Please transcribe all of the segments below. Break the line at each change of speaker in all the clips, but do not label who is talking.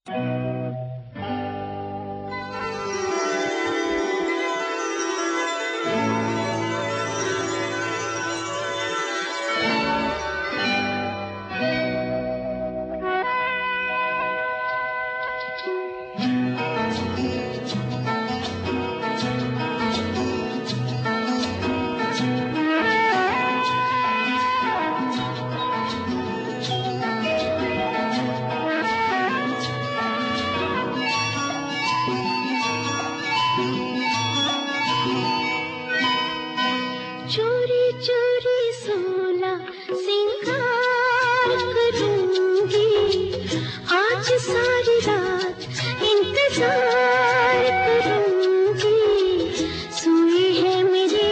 चोरी चोरी सोला सिंगार करूंगी, आज सारी रात इंतजार करूंगी। सोई है मेरी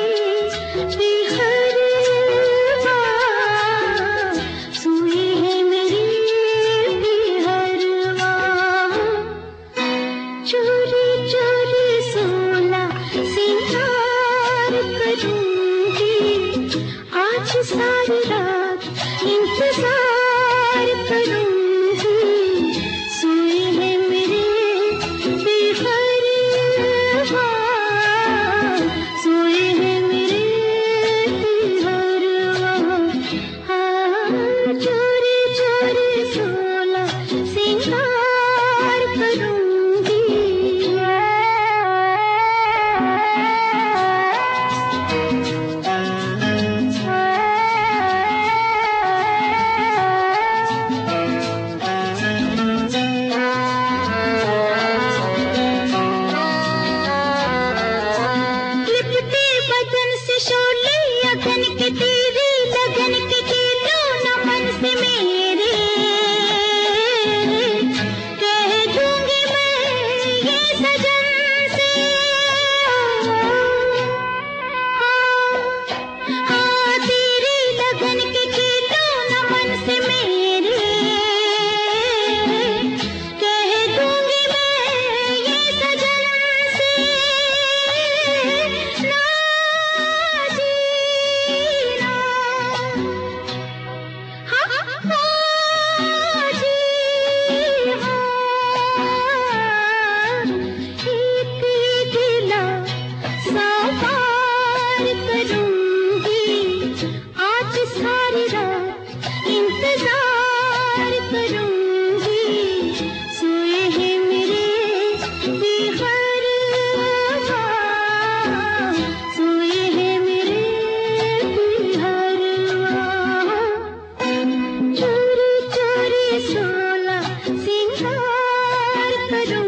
बिहरवा, सोई है मेरी बिहरवा। चोरी चोरी सोला सिंगार करूंगी, आज सारी रात इंतजार करूंगी। सोई है मेरे बिहरवा, सोई है मेरे बिहरवा। हाँ, चोरी चोरी सोला सिंगार करूंगी। लिपटे बदन से शोले अगन के तेरे, लगन के खेलो न मन से मेरे। कह दूंगी मैं ये सजन से, हाँ तेरे लगन के खेलो न मन से मेरे। कह दूंगी मैं ये सजन से, ना जीना, हाँ जी हाँ। एक गिला सवार करूंगी, आज सारी रात इंतजार करूंगी। सोए हैं मेरे बिहरवा, सोए हैं मेरे बिहरवा। चोरी चोरी सोला सिंगार करूं